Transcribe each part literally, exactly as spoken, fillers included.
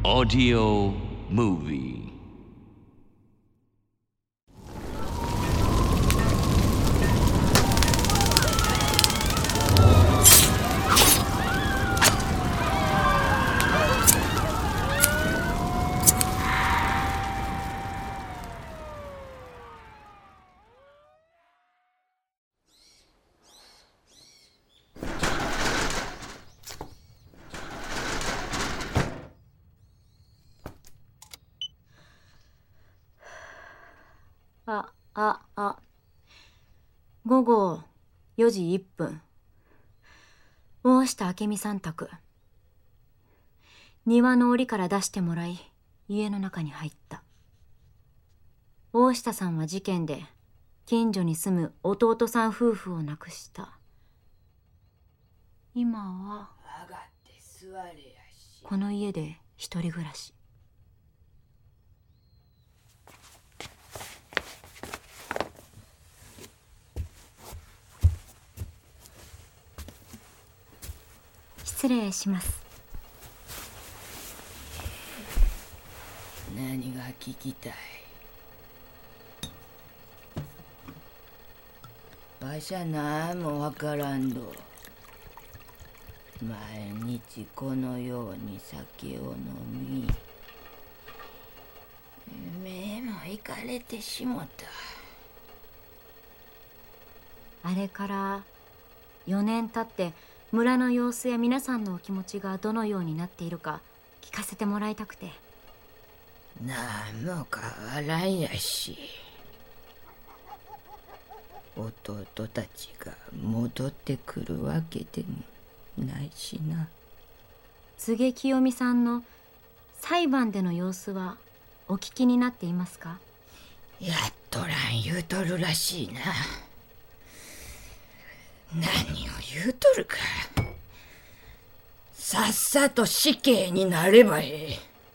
Audio Movie. あ、あ、あ。午後よじいっぷん。大下明美さん宅。庭の檻から出してもらい、家の中に入った。大下さんは事件で、近所に住む弟さん夫婦を亡くした。今は、この家で一人暮らし。失礼します。 何が聞きたい？わしゃなんもわからんど。毎日このように酒を飲み、目もいかれてしもた。 あれからよねん経って村の様子や皆さんのお気持ちがどのようになっているか聞かせてもらいたくて。 なんも変わらんやし、弟たちが戻ってくるわけでもないしな。 柘植清美さんの裁判での様子はお聞きになっていますか？ やっとらん言うとるらしいな。何を言うとるか。さっさと死刑になればええ。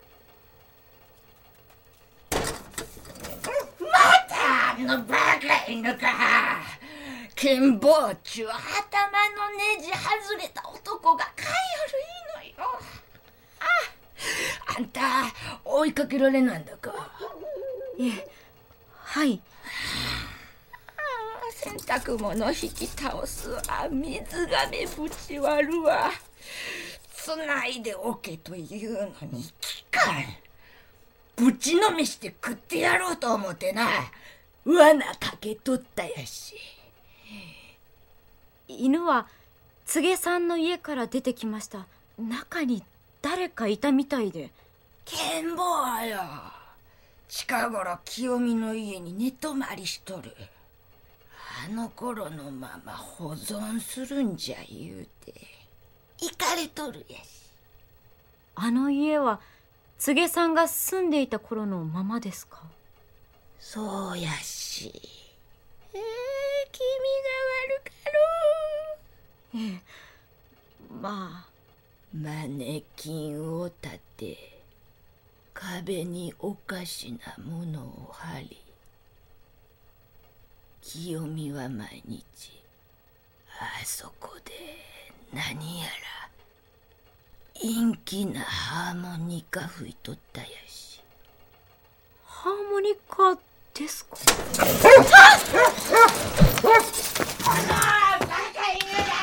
またあのバカ犬か。剣坊ちゅう頭のネジ外れた男が飼いよるいのよ。あ、あんた追いかけられなんだか？ いえ、はい。 洗濯物引き倒すわ、水がめぶち割るわ、つないでおけというのに聞かん。ぶちのめして食ってやろうと思ってな、罠かけとったやし。 犬は柘植さんの家から出てきました。中に誰かいたみたいで。 剣坊よ、近頃清美の家に寝泊まりしとる。あの頃のまま保存するんじゃ言うて行かれとるやし。 あの家は柘植さんが住んでいた頃のままですか？ そうやし。えー、気味が悪かろう。 ええ、まあマネキンを立て、壁におかしなものを貼り、清美は毎日あそこで何やら陰気なハーモニカ吹いとったやし。 ハーモニカですか？ あのバカ犬だ！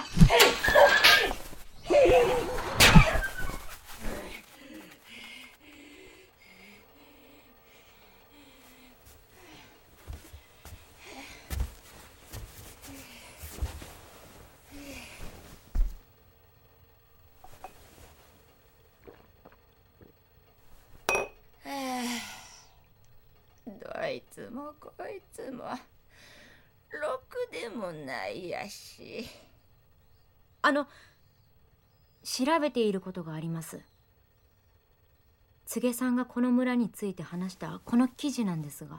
どいつもこいつもろくでもないやし。 あの調べていることがあります。柘植さんがこの村について話したこの記事なんですが。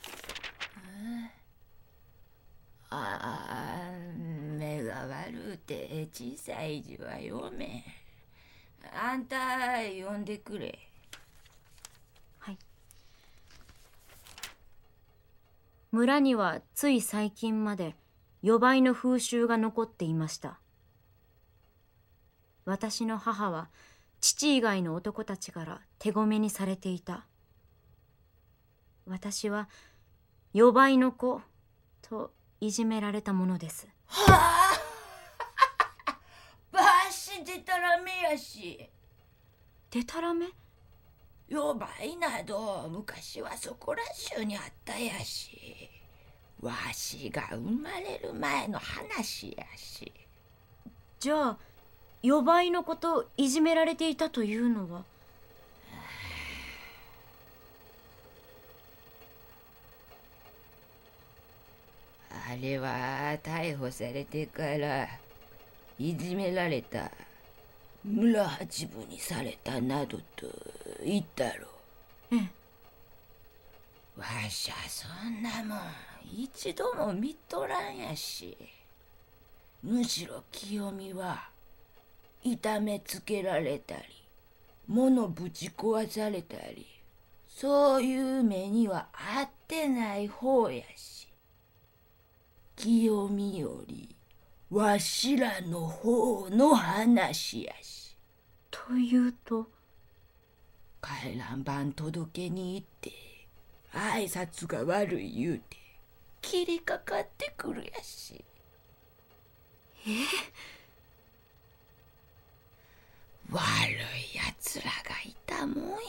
ああ、目が悪うて小さい字は読めん。あんた読んでくれ。 はい。村にはつい最近まで予売の風習が残っていました。私の母は父以外の男たちから手ごめにされていた。私は予売の子といじめられたものです。 はあバシでたらめやし。 でたらめ？ 予売など昔はそこら中にあったやし、わしが生まれる前の話やし。 じゃあ予売の子といじめられていたというのは？ あれは逮捕されてからいじめられた、村八分にされたなどと言ったろう。 ええ。 わしゃそんなもん一度も見とらんやし、むしろ清美は痛めつけられたり物ぶち壊されたり、そういう目には合ってない方やし、清美よりわしらの方の話やし。 というと？ 回覧板届けに行って挨拶が悪い言うて切りかかってくるやし。 え？ 悪いやつらがいたもんよ。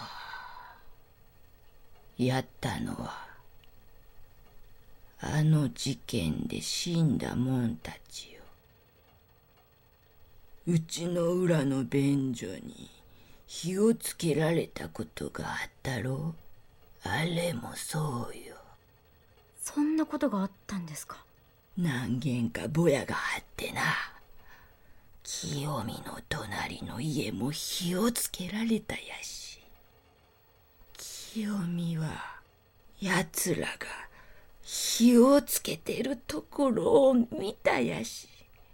やったのはあの事件で死んだもんたちよ。うちの裏の便所に火をつけられたことがあったろう。あれもそうよ。 そんなことがあったんですか？ 何軒かぼやがあってな、清美の隣の家も火をつけられたやし。清美はやつらが火をつけてるところを見たやし。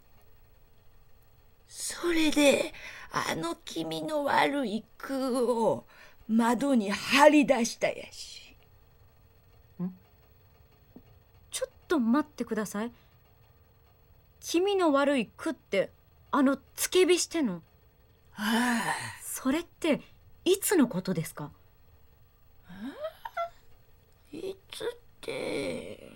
それであの気味の悪い空を窓に張り出したやし。 ん？ちょっと待ってください。気味の悪い句ってあのつけ火しての？ ああ。 それっていつのことですか？ いつって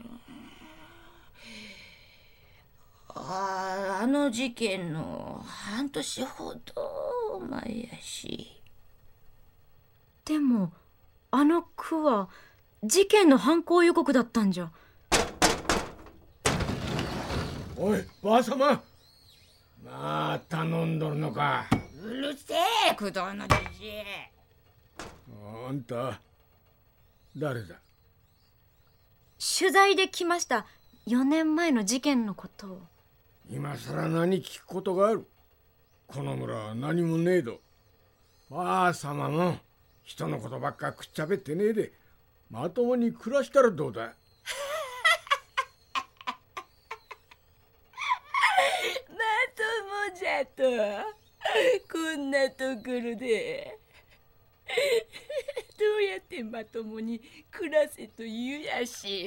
あああの事件の半年ほど前やし。 でもあの句は事件の犯行予告だったんじゃ。 おいばあさま、まあ頼んどるのか。 うるせえ工藤のじじい。 あんた誰だ？ 取材で来ました。よねんまえの事件のことを。 今さら何聞くことがある？この村は何もねえど。ばあさまも人のことばっかくっちゃべってねえでまともに暮らしたらどうだ？ まともじゃとこんなところでどうやってまともに暮らせと言うやし。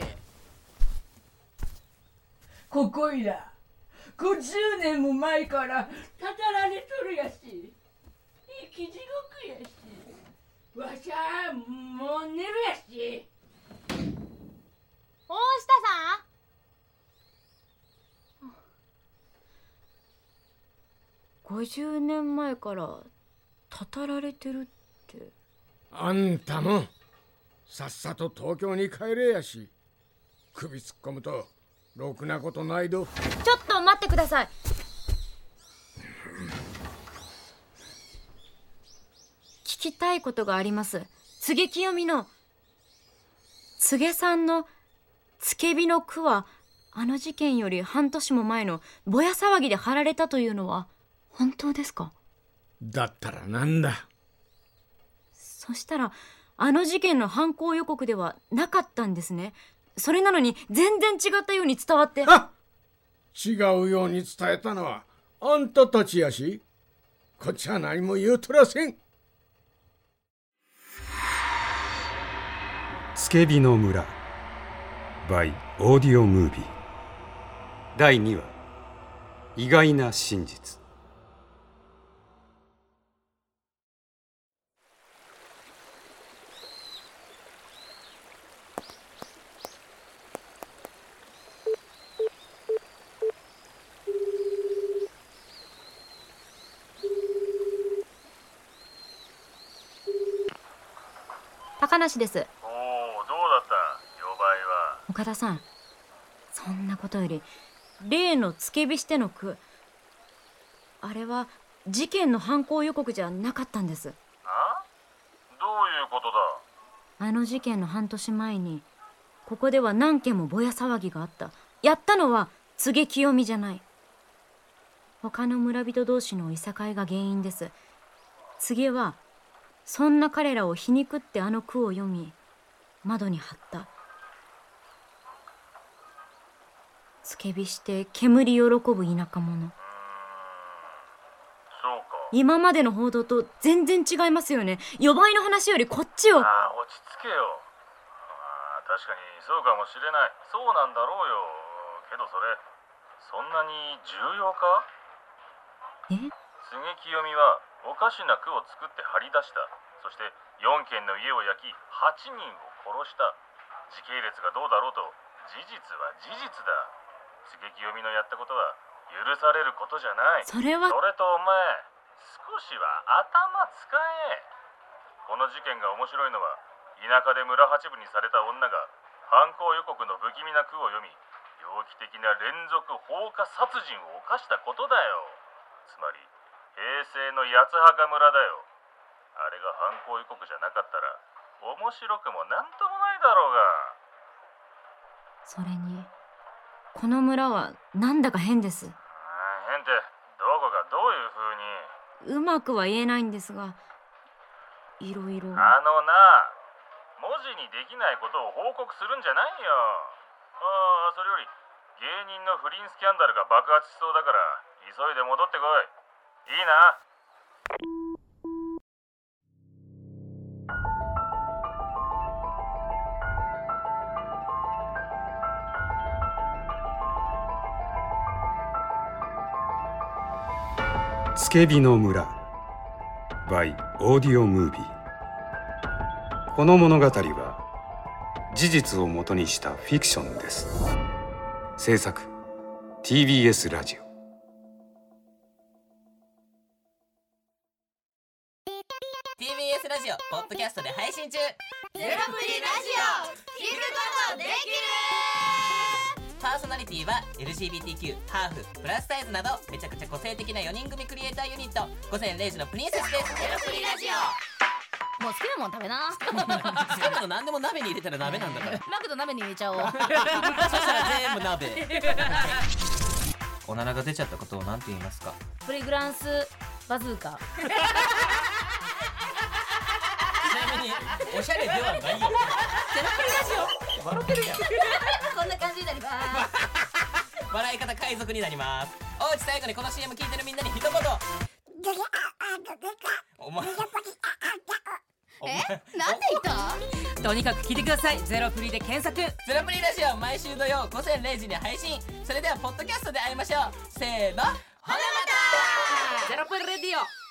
ここいらごじゅうねんも前からたたられとるやし、生き地獄やし、わしゃもう寝るやし。 大下さん、ごじゅうねんまえからたたられてるって。 あんたもさっさと東京に帰れやし。首突っ込むとろくなことないど。 ちょっと待ってください。聞きたいことがあります。柘植清美の柘植さんのつけ火の句はあの事件より半年も前のぼや騒ぎで貼られたというのは本当ですか？ だったらなんだ。 そしたらあの事件の犯行予告ではなかったんですね。それなのに全然違ったように伝わって。 あ、違うように伝えたのはあんたたちやし、こっちは何も言うとらせん。 つけびの村 by オーディオムービーだいにわ、意外な真実。 高梨です。 おお、どうだった予売は。 岡田さん、そんなことより例の付け火しての句、あれは事件の犯行予告じゃなかったんです。 あ？どういうことだ。 あの事件の半年前にここでは何件もぼや騒ぎがあった。やったのは柘植清美じゃない。他の村人同士のいさかいが原因です。柘植はそんな彼らを皮肉ってあの句を読み窓に貼った。付け火して煙喜ぶ田舎者。 そうか。 今までの報道と全然違いますよね。予売の話よりこっちを。 ああ、落ち着けよ。ああ、確かにそうかもしれない。そうなんだろうよ。けどそれそんなに重要か。 え？ 柘植清美はおかしな句を作って張り出した。そしてよんけんの家を焼きはちにんを殺した。時系列がどうだろうと事実は事実だ。柘植清美のやったことは許されることじゃない。 それはそれとお前、少しは頭使え。この事件が面白いのは田舎で村八分にされた女が犯行予告の不気味な句を読み猟奇的な連続放火殺人を犯したことだよ。つまり平成の八幡村だよ。あれが犯行予告じゃなかったら面白くもなんともないだろうが。 それにこの村はなんだか変です。 変ってどこがどういう風に。 うまくは言えないんですが、いろいろ。 あのな、文字にできないことを報告するんじゃないよ。ああ、それより芸人の不倫スキャンダルが爆発しそうだから急いで戻ってこい。いいな。 付け火の村 by オーディオムービー。この物語は事実をもとにしたフィクションです。制作 ティービーエス ラジオ。 ティービーエス ラジオポッドキャストで配信中。 ゼロプリラジオ聞くことできる。 パーソナリティは エルジービーティーキュー、ハーフ、プラスサイズなどめちゃくちゃ個性的なよにん組クリエイターユニット午前れいじのプリンセスです。 ゼロプリラジオもう好きなもん食べな。 好きなの何でも鍋に入れたら鍋なんだから。 マクド鍋に入れちゃおう。 そしたら全部鍋。おならが出ちゃったことを何て言いますか？ プリグランスバズーカ。 ちなみにおしゃれではないよ。 ゼロプリラジオ笑ってるやん。 こんな感じになります。 笑い方海賊になります。おうち最後にこの シーエム 聞いてるみんなに一言。お前え、なんで言った？ とにかく聞いてください。ゼロプリで検索。ゼロプリラジオ毎週土曜午前れいじに配信。それではポッドキャストで会いましょう。せーの、ほなまた。ゼロプリレディオ。